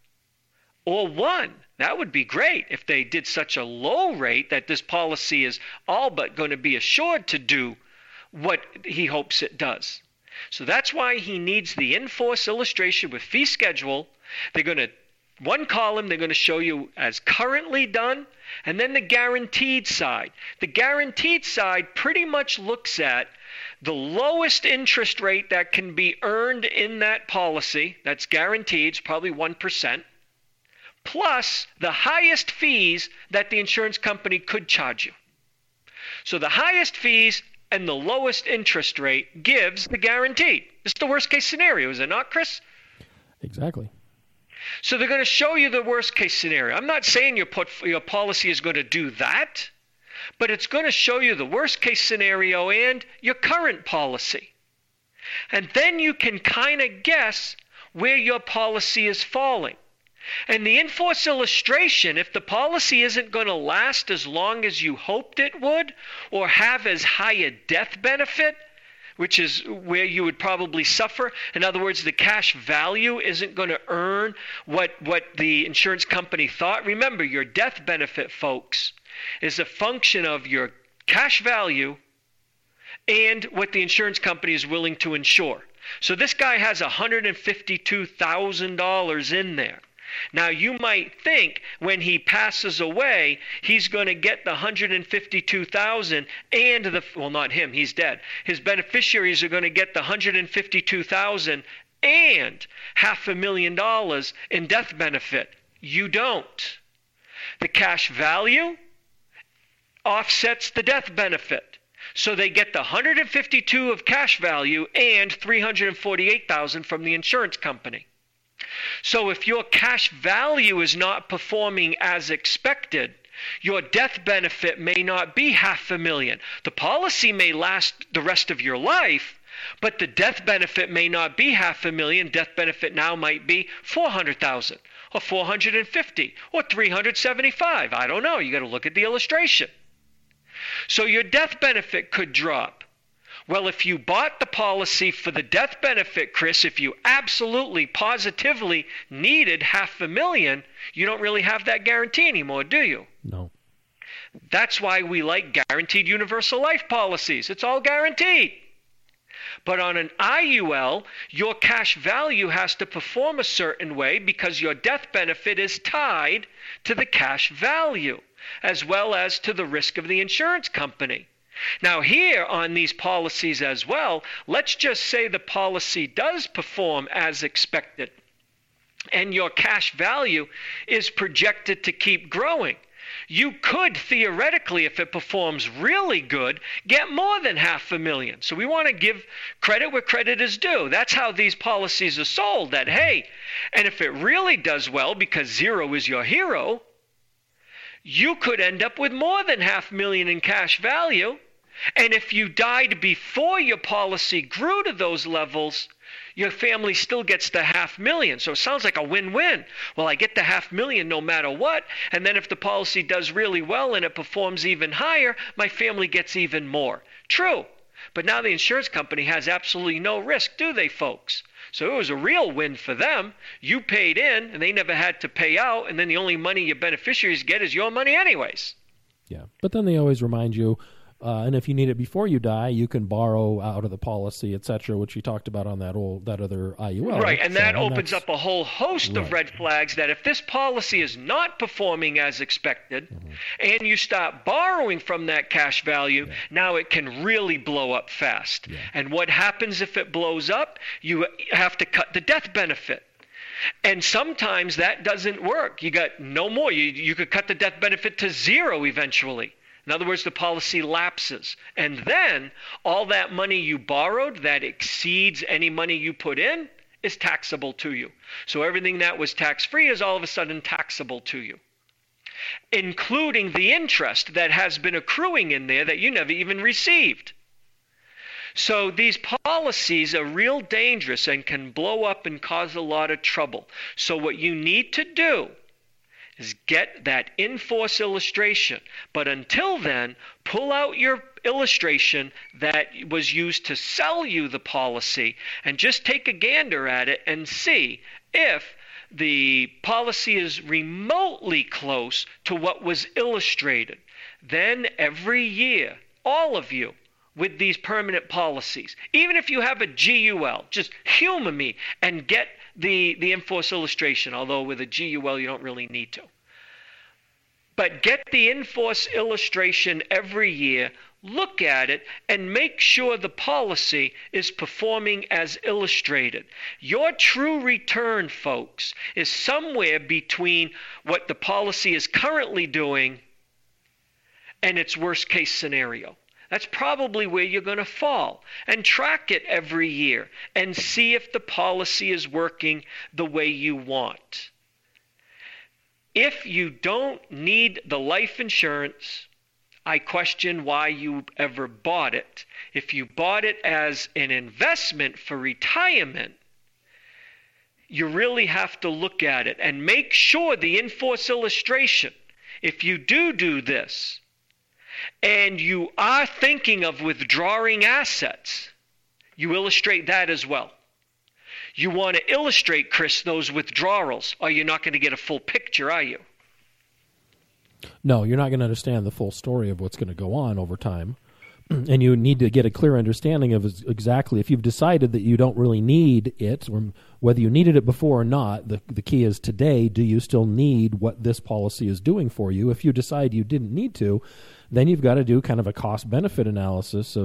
or 1? That would be great if they did such a low rate that this policy is all but going to be assured to do what he hopes it does. So that's why he needs the in-force illustration with fee schedule. They're going to, one column they're going to show you as currently done, and then the guaranteed side. The guaranteed side pretty much looks at the lowest interest rate that can be earned in that policy, that's guaranteed, it's probably 1%, plus the highest fees that the insurance company could charge you. So the highest fees and the lowest interest rate gives the guaranteed. This is the worst case scenario, is it not, Chris? Exactly. So they're going to show you the worst case scenario. I'm not saying your policy is going to do that, but it's going to show you the worst case scenario and your current policy. And then you can kind of guess where your policy is falling. And the in-force illustration, if the policy isn't going to last as long as you hoped it would, or have as high a death benefit, which is where you would probably suffer. In other words, the cash value isn't going to earn what the insurance company thought. Remember, your death benefit, folks, is a function of your cash value and what the insurance company is willing to insure. So this guy has $152,000 in there. Now, you might think when he passes away, he's going to get the $152,000 and well, not him, he's dead. His beneficiaries are going to get the $152,000 and $500,000 in death benefit. You don't. The cash value offsets the death benefit. So they get the 152 of cash value and 348,000 from the insurance company. So if your cash value is not performing as expected, your death benefit may not be $500,000. The policy may last the rest of your life, but the death benefit may not be $500,000. Death benefit now might be $400,000 or $450,000 or $375,000. I don't know. You got to look at the illustration. So your death benefit could drop. Well, if you bought the policy for the death benefit, Chris, if you absolutely, positively needed $500,000, you don't really have that guarantee anymore, do you? No. That's why we like guaranteed universal life policies. It's all guaranteed. But on an IUL, your cash value has to perform a certain way because your death benefit is tied to the cash value, as well as to the risk of the insurance company. Now here on these policies as well, let's just say the policy does perform as expected and your cash value is projected to keep growing. You could theoretically, if it performs really good, get more than $500,000. So we want to give credit where credit is due. That's how these policies are sold, that hey, and if it really does well because zero is your hero, you could end up with more than $500,000 in cash value. And if you died before your policy grew to those levels, your family still gets the $500,000. So it sounds like a win-win. Well, I get the $500,000 no matter what, and then if the policy does really well and it performs even higher, my family gets even more. True. But now the insurance company has absolutely no risk, do they, folks? So it was a real win for them. You paid in, and they never had to pay out, and then the only money your beneficiaries get is your money anyways. Yeah, but then they always remind you, and if you need it before you die, you can borrow out of the policy, et cetera, which you talked about on that other IUL. Right, and that opens up a whole host of red flags that if this policy is not performing as expected, and you start borrowing from that cash value, now it can really blow up fast. Yeah. And what happens if it blows up? You have to cut the death benefit. And sometimes that doesn't work. You got no more. You could cut the death benefit to zero eventually. In other words, the policy lapses. And then all that money you borrowed that exceeds any money you put in is taxable to you. So everything that was tax-free is all of a sudden taxable to you, including the interest that has been accruing in there that you never even received. So these policies are real dangerous and can blow up and cause a lot of trouble. So what you need to do is get that in-force illustration. But until then, pull out your illustration that was used to sell you the policy and just take a gander at it and see if the policy is remotely close to what was illustrated. Then every year, all of you, with these permanent policies, even if you have a GUL, just humor me and get the in-force illustration, although with a GUL you don't really need to. But get the in-force illustration every year, look at it, and make sure the policy is performing as illustrated. Your true return, folks, is somewhere between what the policy is currently doing and its worst-case scenario. That's probably where you're going to fall. And track it every year and see if the policy is working the way you want. If you don't need the life insurance, I question why you ever bought it. If you bought it as an investment for retirement, you really have to look at it and make sure the in-force illustration, if you do this, and you are thinking of withdrawing assets, you illustrate that as well. You want to illustrate, Chris, those withdrawals, or you're not going to get a full picture, are you? No, you're not going to understand the full story of what's going to go on over time. And you need to get a clear understanding of exactly, if you've decided that you don't really need it, or whether you needed it before or not, the key is today, do you still need what this policy is doing for you? If you decide you didn't need to, then you've got to do kind of a cost-benefit analysis of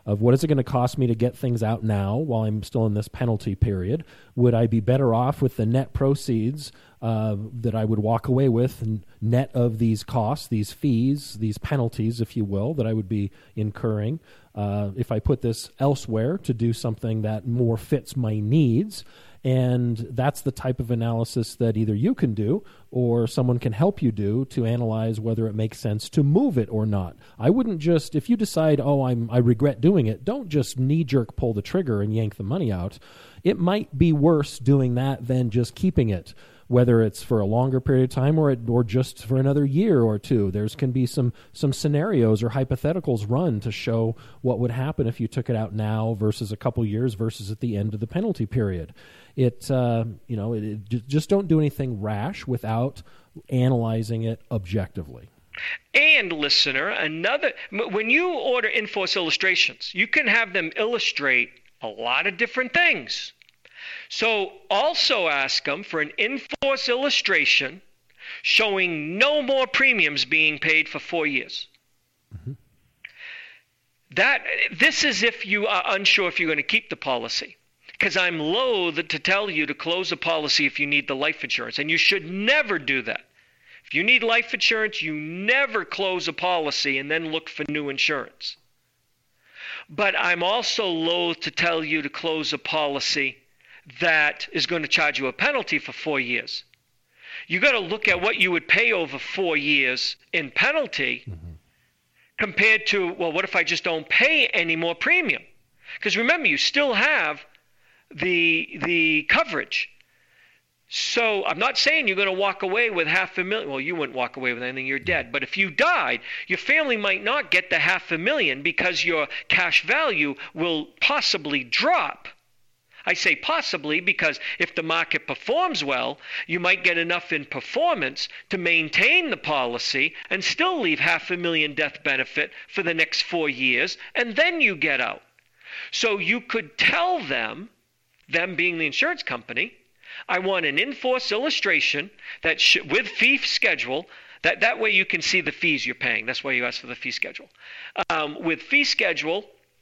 of what is it going to cost me to get things out now while I'm still in this penalty period? Would I be better off with the net proceeds that I would walk away with, net of these costs, these fees, these penalties, if you will, that I would be incurring if I put this elsewhere to do something that more fits my needs? And that's the type of analysis that either you can do or someone can help you do to analyze whether it makes sense to move it or not. I wouldn't just, if you decide, I regret doing it, don't just knee-jerk pull the trigger and yank the money out. It might be worse doing that than just keeping it, whether it's for a longer period of time or just for another year or two. There's can be some scenarios or hypotheticals run to show what would happen if you took it out now versus a couple years versus at the end of the penalty period. Just don't do anything rash without analyzing it objectively. And listener, when you order in-force illustrations, you can have them illustrate a lot of different things. So also ask them for an in-force illustration showing no more premiums being paid for 4 years. Mm-hmm. This is if you are unsure if you're going to keep the policy. Because I'm loath to tell you to close a policy if you need the life insurance. And you should never do that. If you need life insurance, you never close a policy and then look for new insurance. But I'm also loath to tell you to close a policy that is going to charge you a penalty for 4 years. You got to look at what you would pay over 4 years in penalty compared to, well, what if I just don't pay any more premium? Because remember, you still have the coverage. So I'm not saying you're going to walk away with $500,000. Well, you wouldn't walk away with anything, you're dead. But if you died, your family might not get the $500,000 because your cash value will possibly drop. I say possibly because if the market performs well, you might get enough in performance to maintain the policy and still leave $500,000 death benefit for the next 4 years, and then you get out. So you could tell them being the insurance company, I want an in-force illustration that with fee schedule, that way you can see the fees you're paying. That's why you ask for the fee schedule. With fee schedule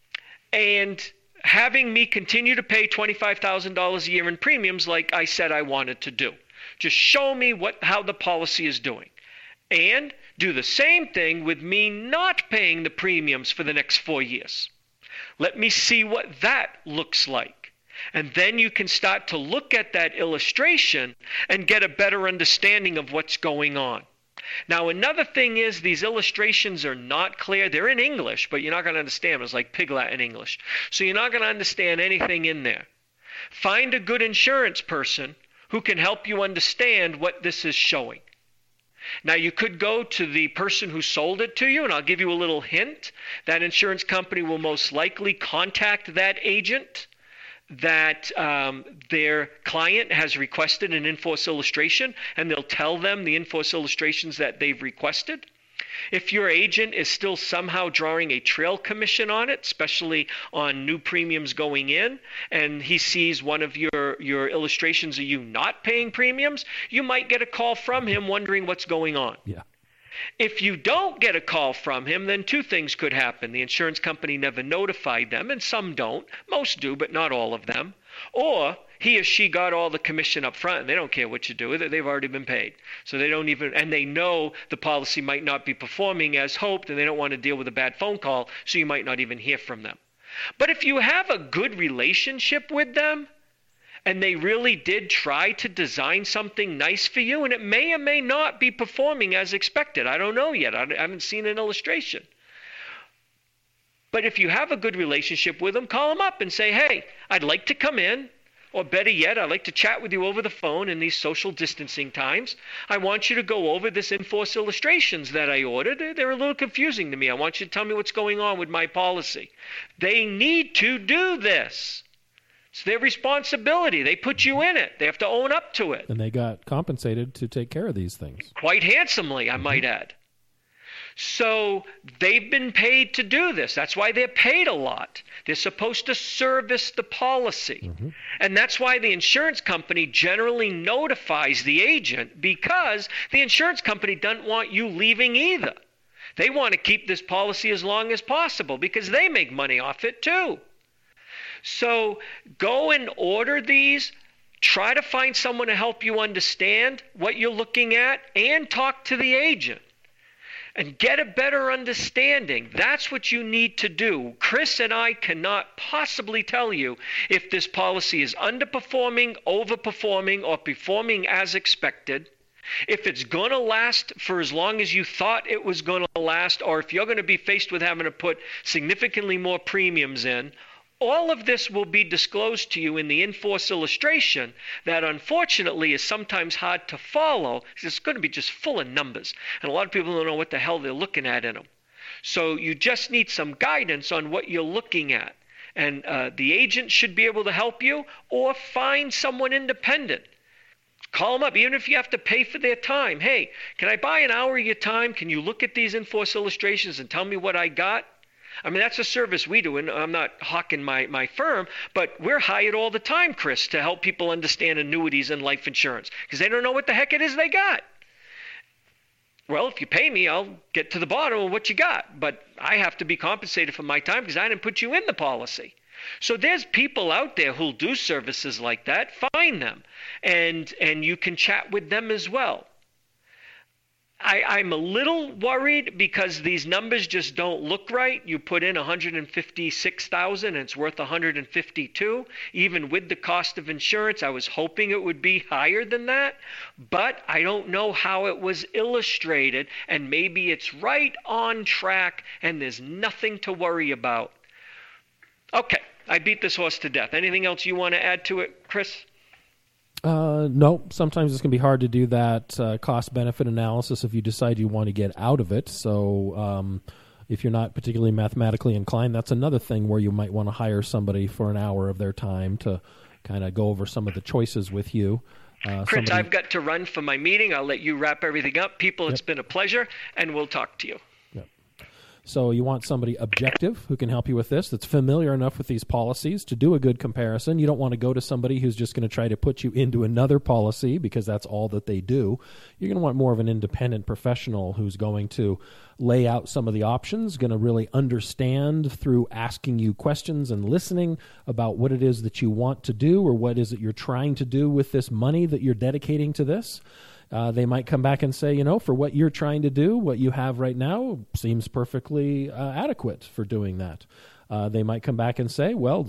and having me continue to pay $25,000 a year in premiums like I said I wanted to do. Just show me how the policy is doing. And do the same thing with me not paying the premiums for the next 4 years. Let me see what that looks like. And then you can start to look at that illustration and get a better understanding of what's going on. Now, another thing is these illustrations are not clear. They're in English, but you're not going to understand them. It's like Pig Latin English. So you're not going to understand anything in there. Find a good insurance person who can help you understand what this is showing. Now, you could go to the person who sold it to you, and I'll give you a little hint. That insurance company will most likely contact that agent that their client has requested an in-force illustration, and they'll tell them the in-force illustrations that they've requested. If your agent is still somehow drawing a trail commission on it, especially on new premiums going in, and he sees one of your illustrations of you not paying premiums, you might get a call from him wondering what's going on. Yeah. If you don't get a call from him, then two things could happen. The insurance company never notified them, and some don't. Most do, but not all of them. Or he or she got all the commission up front, and they don't care what you do with it. They've already been paid. So they don't even, and they know the policy might not be performing as hoped, and they don't want to deal with a bad phone call, so you might not even hear from them. But if you have a good relationship with them, and they really did try to design something nice for you, and it may or may not be performing as expected. I don't know yet. I haven't seen an illustration. But if you have a good relationship with them, call them up and say, hey, I'd like to come in, or better yet, I'd like to chat with you over the phone in these social distancing times. I want you to go over this in-force illustrations that I ordered. They're a little confusing to me. I want you to tell me what's going on with my policy. They need to do this. It's their responsibility. They put you in it. They have to own up to it. And they got compensated to take care of these things. Quite handsomely, I might add. So they've been paid to do this. That's why they're paid a lot. They're supposed to service the policy. And that's why the insurance company generally notifies the agent, because the insurance company doesn't want you leaving either. They want to keep this policy as long as possible because they make money off it too. So go and order these. Try to find someone to help you understand what you're looking at and talk to the agent and get a better understanding. That's what you need to do. Chris and I cannot possibly tell you if this policy is underperforming, overperforming, or performing as expected, if it's going to last for as long as you thought it was going to last, or if you're going to be faced with having to put significantly more premiums in. All of this will be disclosed to you in the in-force illustration that unfortunately is sometimes hard to follow because it's going to be just full of numbers. And a lot of people don't know what the hell they're looking at in them. So you just need some guidance on what you're looking at. And the agent should be able to help you or find someone independent. Call them up, even if you have to pay for their time. Hey, can I buy an hour of your time? Can you look at these in-force illustrations and tell me what I got? I mean, that's a service we do, and I'm not hawking my firm, but we're hired all the time, Chris, to help people understand annuities and life insurance because they don't know what the heck it is they got. Well, if you pay me, I'll get to the bottom of what you got, but I have to be compensated for my time because I didn't put you in the policy. So there's people out there who'll do services like that. Find them, and you can chat with them as well. I'm a little worried because these numbers just don't look right. You put in $156,000 and it's worth $152,000. Even with the cost of insurance, I was hoping it would be higher than that, but I don't know how it was illustrated, and maybe it's right on track and there's nothing to worry about. Okay, I beat this horse to death. Anything else you want to add to it, Chris? No, sometimes it's going to be hard to do that cost-benefit analysis if you decide you want to get out of it. So if you're not particularly mathematically inclined, that's another thing where you might want to hire somebody for an hour of their time to kind of go over some of the choices with you. Chris, I've got to run for my meeting. I'll let you wrap everything up. People, It's been a pleasure, and we'll talk to you. So you want somebody objective who can help you with this, that's familiar enough with these policies to do a good comparison. You don't want to go to somebody who's just going to try to put you into another policy because that's all that they do. You're going to want more of an independent professional who's going to lay out some of the options, going to really understand through asking you questions and listening about what it is that you want to do or what is it you're trying to do with this money that you're dedicating to this. They might come back and say, for what you're trying to do, what you have right now seems perfectly adequate for doing that. They might come back and say, well,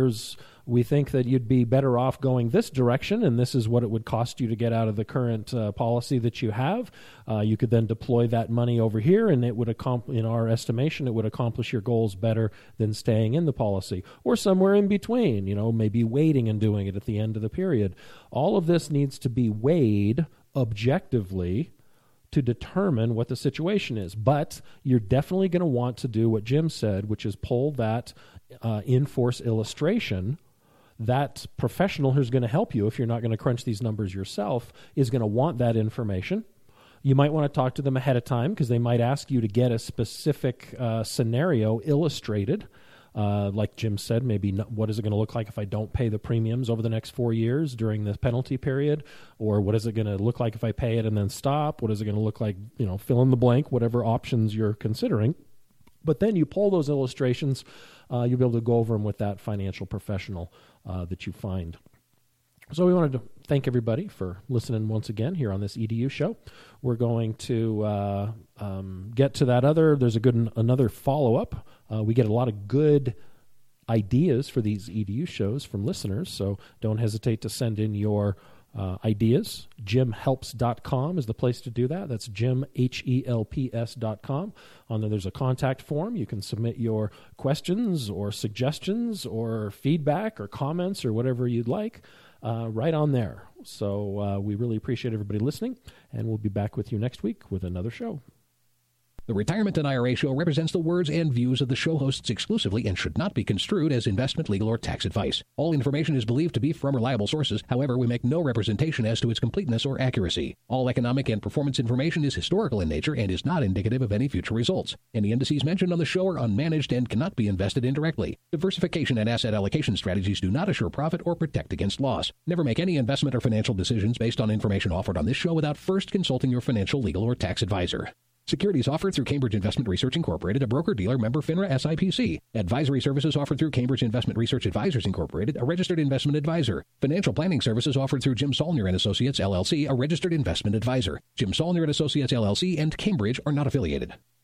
we think that you'd be better off going this direction, and this is what it would cost you to get out of the current policy that you have. You could then deploy that money over here, and it would in our estimation, it would accomplish your goals better than staying in the policy, or somewhere in between, maybe waiting and doing it at the end of the period. All of this needs to be weighed objectively to determine what the situation is. But you're definitely going to want to do what Jim said, which is pull that in-force illustration. That professional who's going to help you, if you're not going to crunch these numbers yourself, is going to want that information. You might want to talk to them ahead of time because they might ask you to get a specific scenario illustrated. Like Jim said, maybe what is it going to look like if I don't pay the premiums over the next 4 years during the penalty period? Or what is it going to look like if I pay it and then stop? What is it going to look like, fill in the blank, whatever options you're considering. But then you pull those illustrations, you'll be able to go over them with that financial professional that you find. So we wanted to thank everybody for listening once again here on this EDU show. We're going to get to that there's another follow-up. We get a lot of good ideas for these EDU shows from listeners, so don't hesitate to send in your ideas. JimHelps.com is the place to do that. That's Jim, HELPS.com. On there, there's a contact form. You can submit your questions or suggestions or feedback or comments or whatever you'd like right on there. So we really appreciate everybody listening, and we'll be back with you next week with another show. The Retirement and IRA Show represents the words and views of the show hosts exclusively and should not be construed as investment, legal, or tax advice. All information is believed to be from reliable sources. However, we make no representation as to its completeness or accuracy. All economic and performance information is historical in nature and is not indicative of any future results. Any indices mentioned on the show are unmanaged and cannot be invested indirectly. Diversification and asset allocation strategies do not assure profit or protect against loss. Never make any investment or financial decisions based on information offered on this show without first consulting your financial, legal, or tax advisor. Securities offered through Cambridge Investment Research Incorporated, a broker-dealer, member FINRA SIPC. Advisory services offered through Cambridge Investment Research Advisors Incorporated, a registered investment advisor. Financial planning services offered through Jim Saulnier & Associates, LLC, a registered investment advisor. Jim Saulnier & Associates, LLC, and Cambridge are not affiliated.